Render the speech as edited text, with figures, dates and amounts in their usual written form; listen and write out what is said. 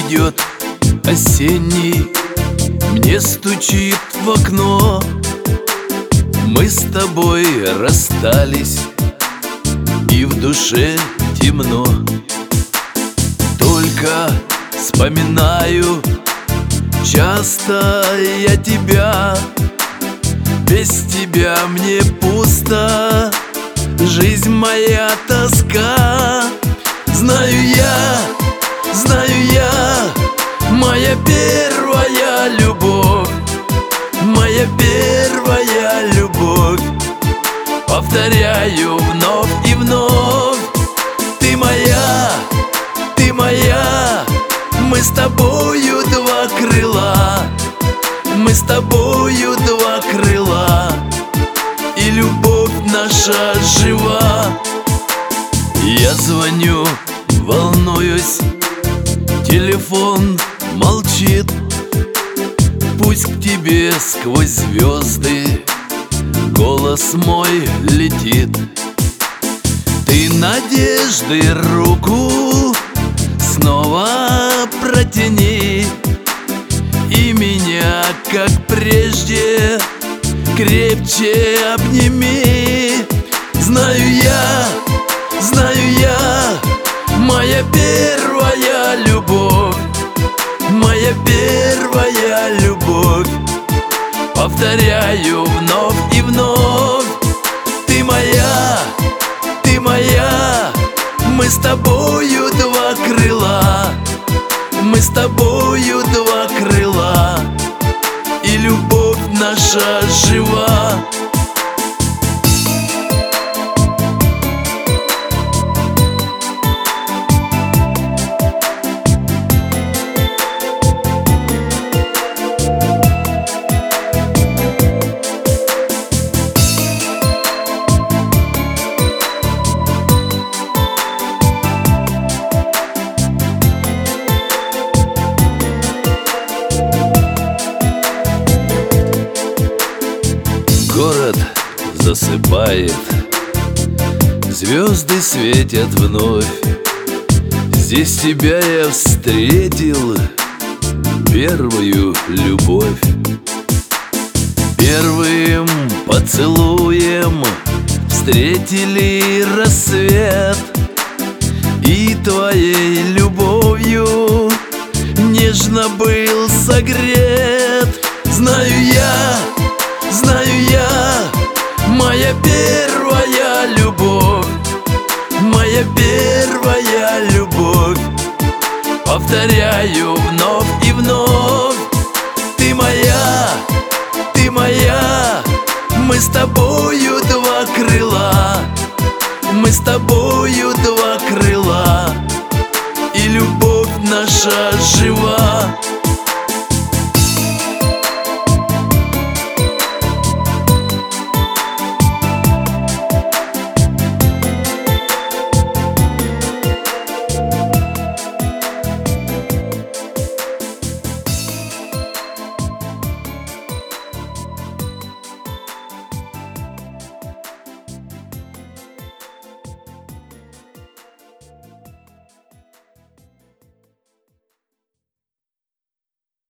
идет осенний, мне стучит в окно. Мы с тобой расстались, и в душе темно. Только вспоминаю часто я тебя. Без тебя мне пусто, жизнь моя тоска. Знаю я, моя первая любовь, моя первая любовь. Повторяю вновь и вновь: ты моя, мы с тобою два крыла, мы с тобою два крыла, и любовь наша жива. Я звоню, волнуюсь, телефон молчит. Пусть к тебе сквозь звезды голос мой летит. Ты надежды руку снова протяни, и меня, как прежде, крепче обними. Знаю я, моя первая любовь, моя первая любовь. Повторяю вновь и вновь: ты моя, мы с тобою два крыла, мы с тобою два крыла, и любовь наша жива. Город засыпает, звезды светят вновь. Здесь тебя я встретил, первую любовь. Первым поцелуем встретили рассвет, и твоей любовью нежно был согрет. Знаю я, моя первая любовь, моя первая любовь. Повторяю вновь и вновь: ты моя, мы с тобою два крыла, мы с тобою два крыла, и любовь наша жива.